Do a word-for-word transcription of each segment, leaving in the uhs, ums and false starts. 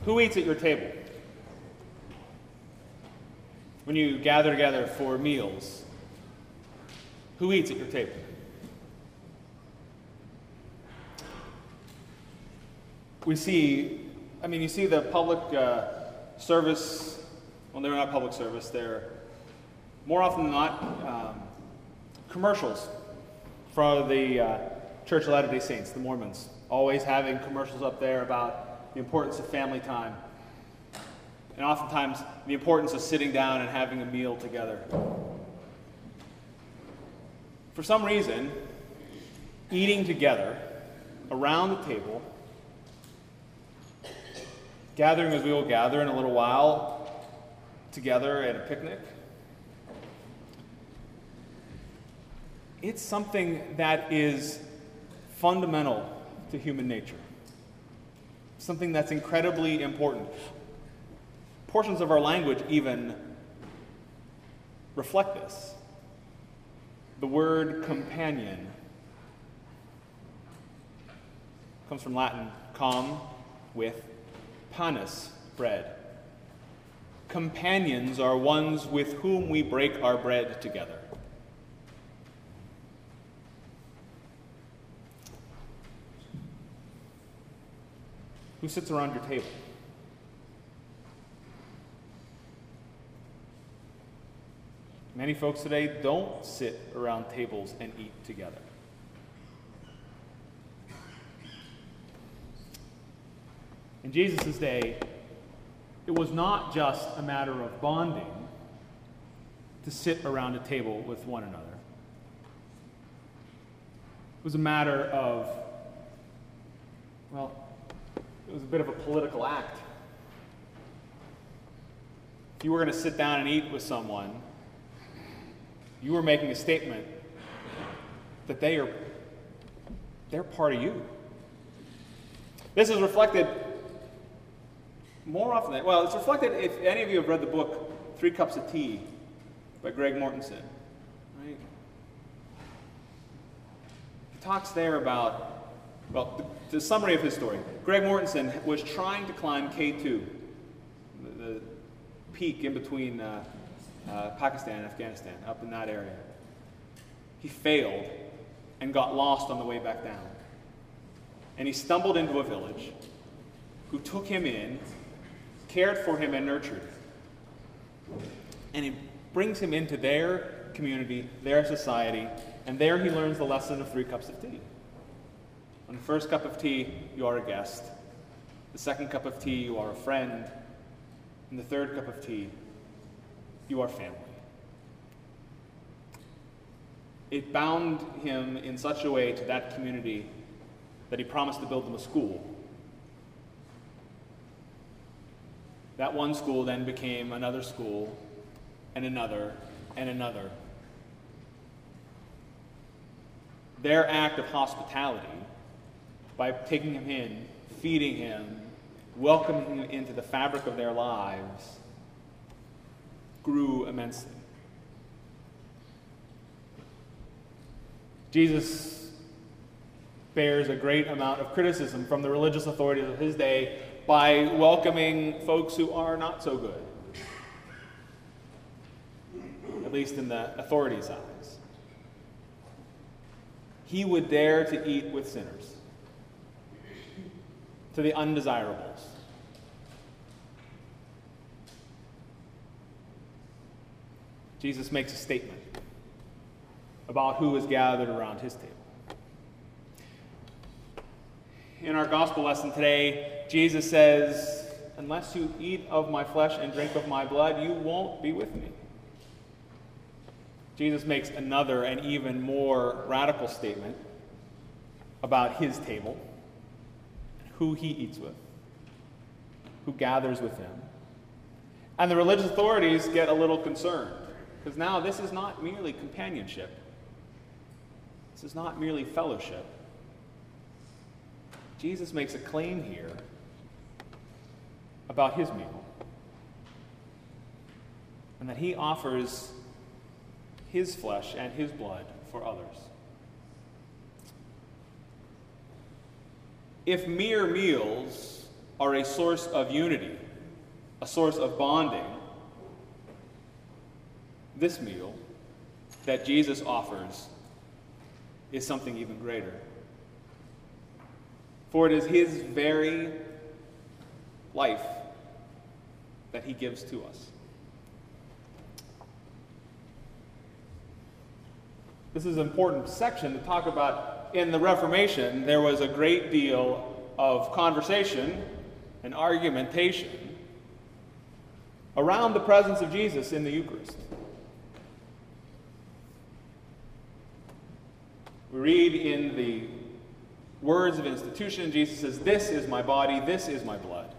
Who eats at your table? When you gather together for meals, who eats at your table? We see, I mean, you see the public uh, service, well, they're not public service, they're more often than not um, commercials for the uh, Church of Latter-day Saints, the Mormons, always having commercials up there about the importance of family time, and oftentimes the importance of sitting down and having a meal together. For some reason, eating together around the table, gathering as we will gather in a little while together at a picnic, it's something that is fundamental to human nature. Something that's incredibly important. Portions of our language even reflect this. The word companion comes from Latin, com, with, panis, bread. Companions are ones with whom we break our bread together. Who sits around your table? Many folks today don't sit around tables and eat together. In Jesus' day, it was not just a matter of bonding to sit around a table with one another. It was a matter of, well, it was a bit of a political act. If you were going to sit down and eat with someone, you were making a statement that they are, they're part of you. This is reflected more often than, well, it's reflected if any of you have read the book Three Cups of Tea by Greg Mortensen. Right? He talks there about, well, the, the summary of his story. Greg Mortensen was trying to climb K two, the, the peak in between uh, uh, Pakistan and Afghanistan, up in that area. He failed and got lost on the way back down. And he stumbled into a village who took him in, cared for him, and nurtured him. And he brings him into their community, their society, and there he learns the lesson of three cups of tea. On the first cup of tea, you are a guest. The second cup of tea, you are a friend. And the third cup of tea, you are family. It bound him in such a way to that community that he promised to build them a school. That one school then became another school, and another, and another. Their act of hospitality, by taking him in, feeding him, welcoming him into the fabric of their lives, grew immensely. Jesus bears a great amount of criticism from the religious authorities of his day by welcoming folks who are not so good, at least in the authorities' eyes. He would dare to eat with sinners, to the undesirables. Jesus makes a statement about who is gathered around his table. In our gospel lesson today, Jesus says, "Unless you eat of my flesh and drink of my blood, you won't be with me." Jesus makes another and even more radical statement about his table, who he eats with, who gathers with him. And the religious authorities get a little concerned, because now this is not merely companionship. This is not merely fellowship. Jesus makes a claim here about his meal, and that he offers his flesh and his blood for others. If mere meals are a source of unity, a source of bonding, this meal that Jesus offers is something even greater. For it is his very life that he gives to us. This is an important section to talk about. In the Reformation, there was a great deal of conversation and argumentation around the presence of Jesus in the Eucharist. We read in the words of institution, Jesus says, "This is my body, this is my blood."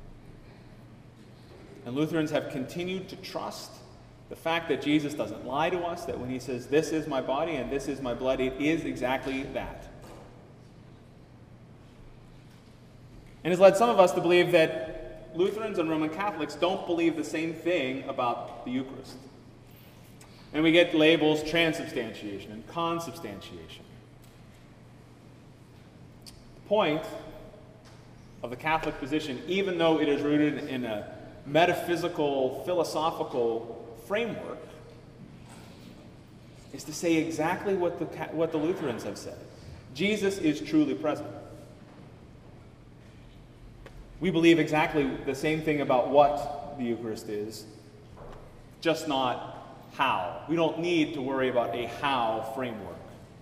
And Lutherans have continued to trust the fact that Jesus doesn't lie to us, that when he says, "This is my body and this is my blood," it is exactly that. And has led some of us to believe that Lutherans and Roman Catholics don't believe the same thing about the Eucharist. And we get labels transubstantiation and consubstantiation. The point of the Catholic position, even though it is rooted in a metaphysical, philosophical framework, is to say exactly what the, what the Lutherans have said. Jesus is truly present. We believe exactly the same thing about what the Eucharist is, just not how. We don't need to worry about a how framework.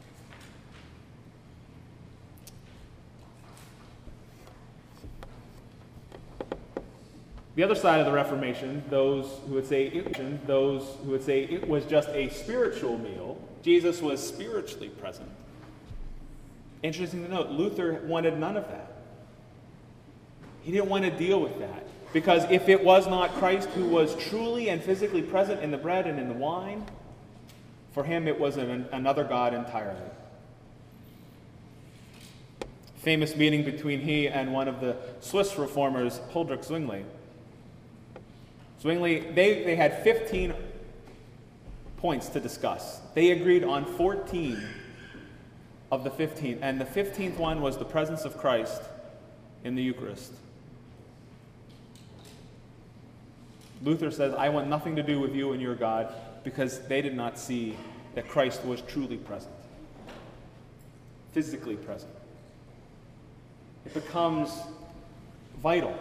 The other side of the Reformation, those who would say it, those who would say it was just a spiritual meal, Jesus was spiritually present. Interesting to note, Luther wanted none of that. He didn't want to deal with that. Because if it was not Christ who was truly and physically present in the bread and in the wine, for him it was an, another God entirely. Famous meeting between he and one of the Swiss reformers, Huldrych Zwingli. Zwingli, they, they had fifteen points to discuss. They agreed on fourteen of the fifteen, and the fifteenth one was the presence of Christ in the Eucharist. Luther says, I want nothing to do with you and your God, because they did not see that Christ was truly present, physically present. It becomes vital.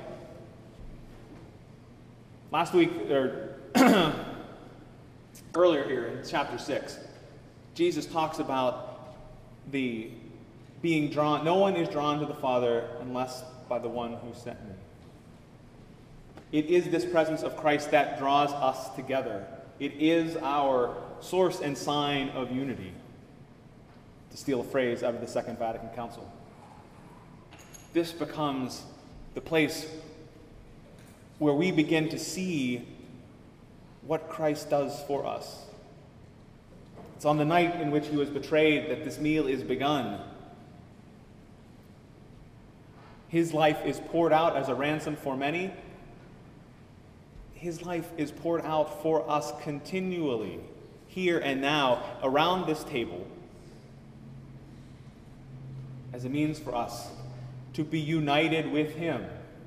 Last week, or earlier here in chapter six, Jesus talks about the being drawn. No one is drawn to the Father unless by the one who sent me. It is this presence of Christ that draws us together. It is our source and sign of unity, to steal a phrase out of the Second Vatican Council. This becomes the place where we begin to see what Christ does for us. It's on the night in which he was betrayed that this meal is begun. His life is poured out as a ransom for many. His life is poured out for us continually, here and now, around this table, as a means for us to be united with him.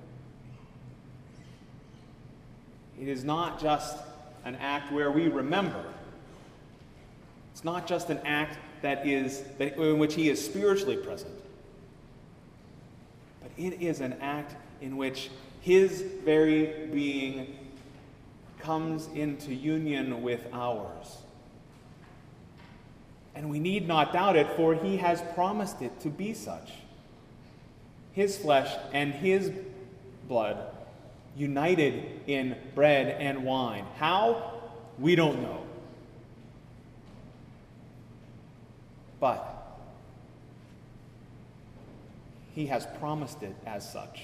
It is not just an act where we remember. It's not just an act that is that, in which he is spiritually present. But it is an act in which his very being comes into union with ours. And we need not doubt it, for he has promised it to be such. His flesh and his blood united in bread and wine. How? We don't know. But he has promised it as such.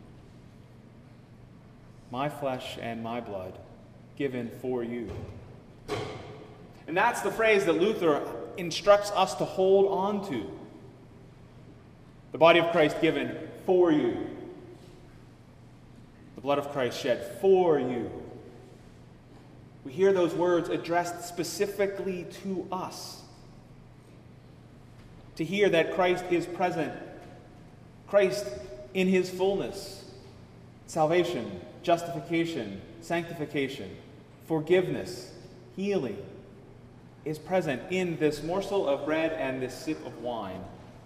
My flesh and my blood given for you. And that's the phrase that Luther instructs us to hold on to. The body of Christ given for you. The blood of Christ shed for you. We hear those words addressed specifically to us. To hear that Christ is present, Christ in his fullness, salvation, justification, sanctification, forgiveness, healing is present in this morsel of bread and this sip of wine.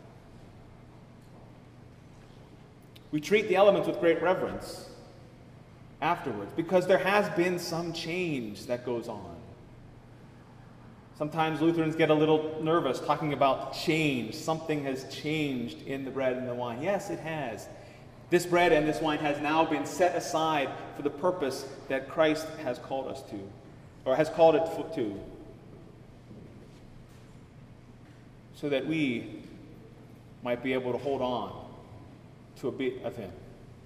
We treat the elements with great reverence afterwards because there has been some change that goes on. Sometimes Lutherans get a little nervous talking about change. Something has changed in the bread and the wine. Yes, it has. This bread and this wine has now been set aside for the purpose that Christ has called us to, or has called it to, so that we might be able to hold on to a bit of him,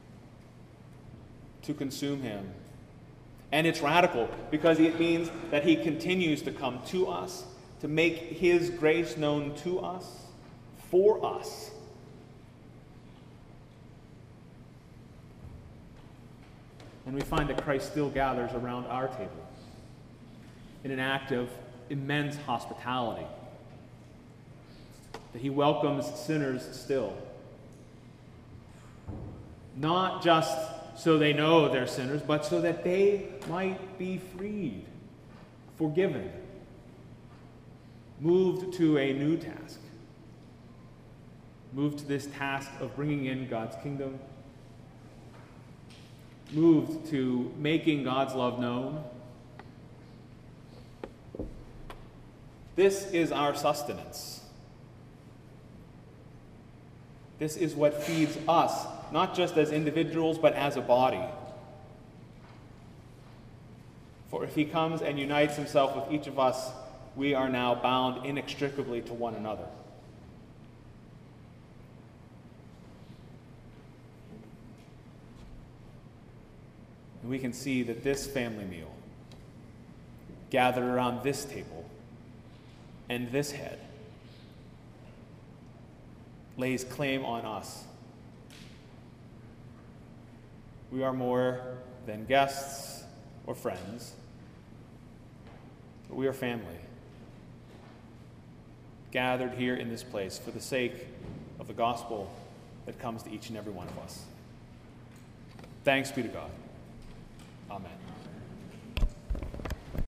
to consume him. And it's radical because it means that he continues to come to us, to make his grace known to us, for us. And we find that Christ still gathers around our table in an act of immense hospitality, that he welcomes sinners still. Not just so they know they're sinners, but so that they might be freed, forgiven, moved to a new task, moved to this task of bringing in God's kingdom, moved to making God's love known. This is our sustenance. This is what feeds us, not just as individuals, but as a body. For if he comes and unites himself with each of us, we are now bound inextricably to one another. And we can see that this family meal, gathered around this table and this head, lays claim on us. We are more than guests or friends, but we are family, gathered here in this place for the sake of the gospel that comes to each and every one of us. Thanks be to God. Amen.